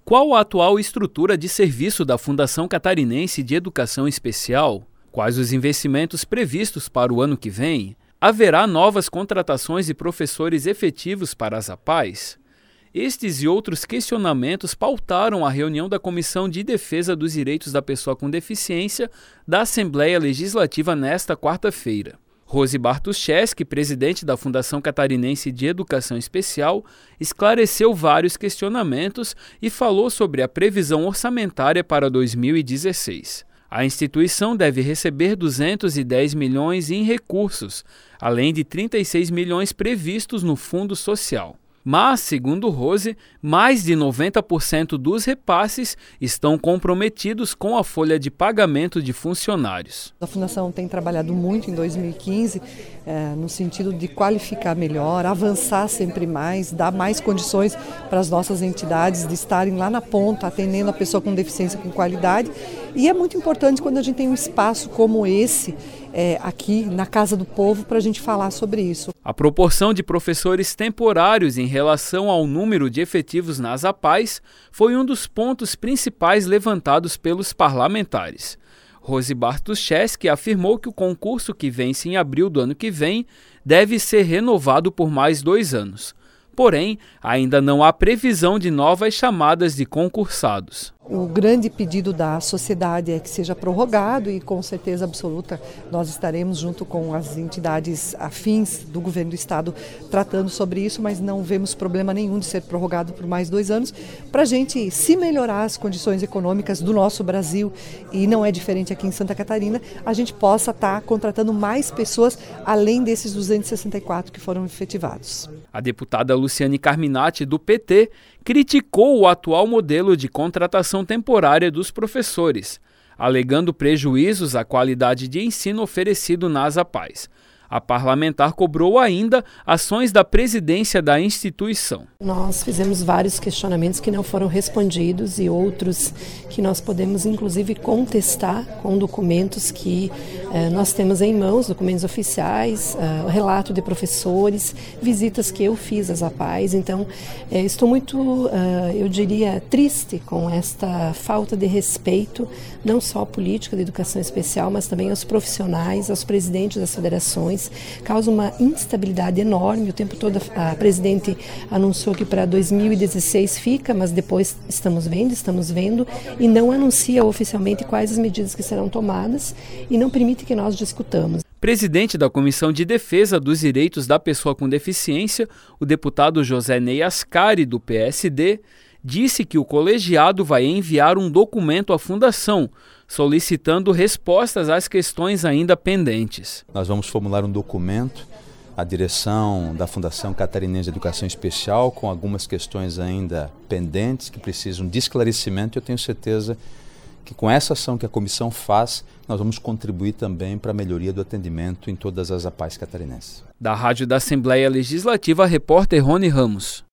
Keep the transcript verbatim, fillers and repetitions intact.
Qual a atual estrutura de serviço da Fundação Catarinense de Educação Especial? Quais os investimentos previstos para o ano que vem? Haverá novas contratações de professores efetivos para as APAES? Estes e outros questionamentos pautaram a reunião da Comissão de Defesa dos Direitos da Pessoa com Deficiência da Assembleia Legislativa nesta quarta-feira. Rose Bartuszewski, presidente da Fundação Catarinense de Educação Especial, esclareceu vários questionamentos e falou sobre a previsão orçamentária para dois mil e dezesseis. A instituição deve receber duzentos e dez milhões em recursos, além de trinta e seis milhões previstos no Fundo Social. Mas, segundo Rose, mais de noventa por cento dos repasses estão comprometidos com a folha de pagamento de funcionários. A Fundação tem trabalhado muito em dois mil e quinze é, no sentido de qualificar melhor, avançar sempre mais, dar mais condições para as nossas entidades de estarem lá na ponta, atendendo a pessoa com deficiência com qualidade. E é muito importante quando a gente tem um espaço como esse, é, aqui na Casa do Povo, para a gente falar sobre isso. A proporção de professores temporários em relação ao número de efetivos nas APAES foi um dos pontos principais levantados pelos parlamentares. Rose Bartuszewski afirmou que o concurso que vence em abril do ano que vem deve ser renovado por mais dois anos. Porém, ainda não há previsão de novas chamadas de concursados. O grande pedido da sociedade é que seja prorrogado e, com certeza absoluta, nós estaremos junto com as entidades afins do governo do estado tratando sobre isso, mas não vemos problema nenhum de ser prorrogado por mais dois anos para a gente, se melhorar as condições econômicas do nosso Brasil, e não é diferente aqui em Santa Catarina, a gente possa estar contratando mais pessoas além desses duzentos e sessenta e quatro que foram efetivados. A deputada Luciane Carminati, do P T, criticou o atual modelo de contratação temporária dos professores, alegando prejuízos à qualidade de ensino oferecido nas APAES. A parlamentar cobrou ainda ações da presidência da instituição. Nós fizemos vários questionamentos que não foram respondidos e outros que nós podemos inclusive contestar com documentos que eh, nós temos em mãos, documentos oficiais, eh, relato de professores, visitas que eu fiz às APAES. Então, eh, estou muito, eh, eu diria, triste com esta falta de respeito, não só à política de educação especial, mas também aos profissionais, aos presidentes das federações. Causa uma instabilidade enorme. O tempo todo a presidente anunciou que para dois mil e dezesseis fica, mas depois estamos vendo, estamos vendo e não anuncia oficialmente quais as medidas que serão tomadas e não permite que nós discutamos. Presidente da Comissão de Defesa dos Direitos da Pessoa com Deficiência, o deputado José Ney Ascari, do P S D, disse que o colegiado vai enviar um documento à Fundação, solicitando respostas às questões ainda pendentes. Nós vamos formular um documento à direção da Fundação Catarinense de Educação Especial com algumas questões ainda pendentes que precisam de esclarecimento. Eu tenho certeza que com essa ação que a comissão faz, nós vamos contribuir também para a melhoria do atendimento em todas as APAES catarinenses. Da Rádio da Assembleia Legislativa, repórter Rony Ramos.